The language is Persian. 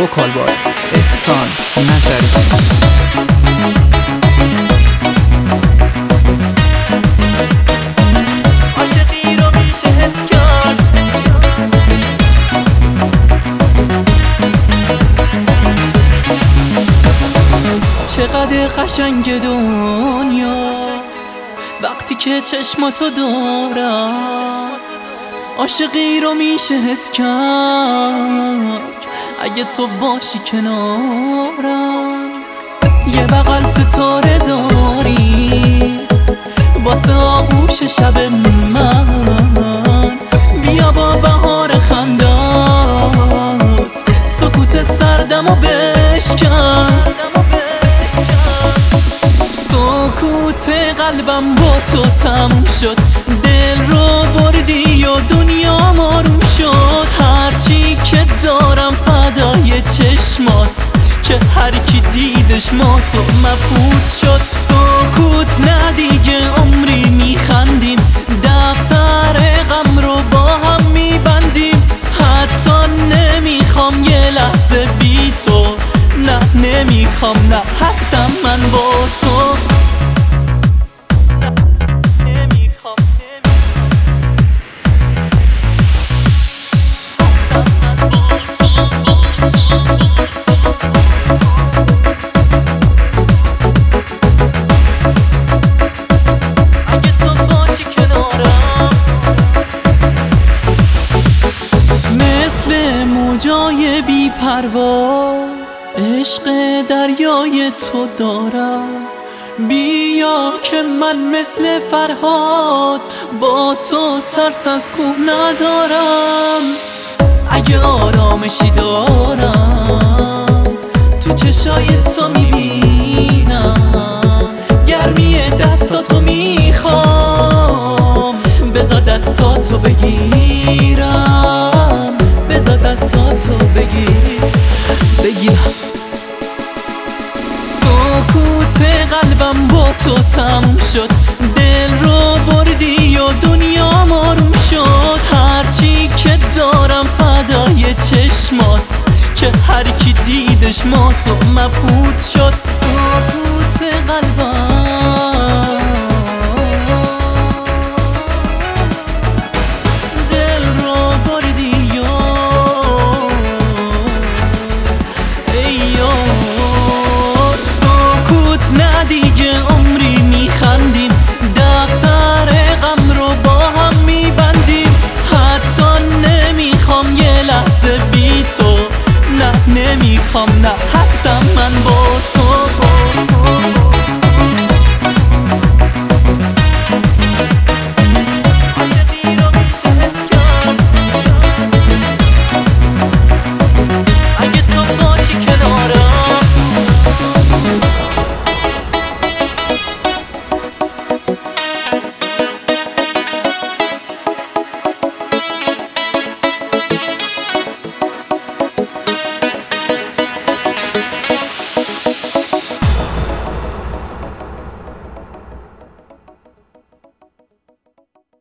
وکال بار احسان نظری. چقدر قشنگ دنیا وقتی که چشماتو دارم، عاشقی رو میشه حس کرد اگه تو باشی کنارم. یه بغل ستاره داری واسه آغوش شب من، بیا با بهار خندات سکوت سردمو بشکن. سکوت قلبم با تو تموم شد، دل رو بردی و دنیا آروم شد. هرچی که دارم فدای چشمات که هر کی دیدش ما تو مبهوت شد. سکوت نه دیگه عمری میخندیم، دفتر غم رو با هم میبندیم. حتی نمیخوام یه لحظه بی تو، نه نمیخوام، نه هستم من با تو. موجای بی پروا عشق دریای تو دارم. بیا که من مثل فرهاد با تو ترس از کوه ندارم. اگه آرامشی دارم تو چشای تو میبینم، گرمی دستاتو میخوام، بذار دستاتو بگیرم، بذار دستاتو بگیرم. سکوت قلبم با تو تموم شد، دل رو بردی و دنیا آروم شد. هرچی که دارم فدای چشمات که هر کی دیدش ما تو مبهوت شد.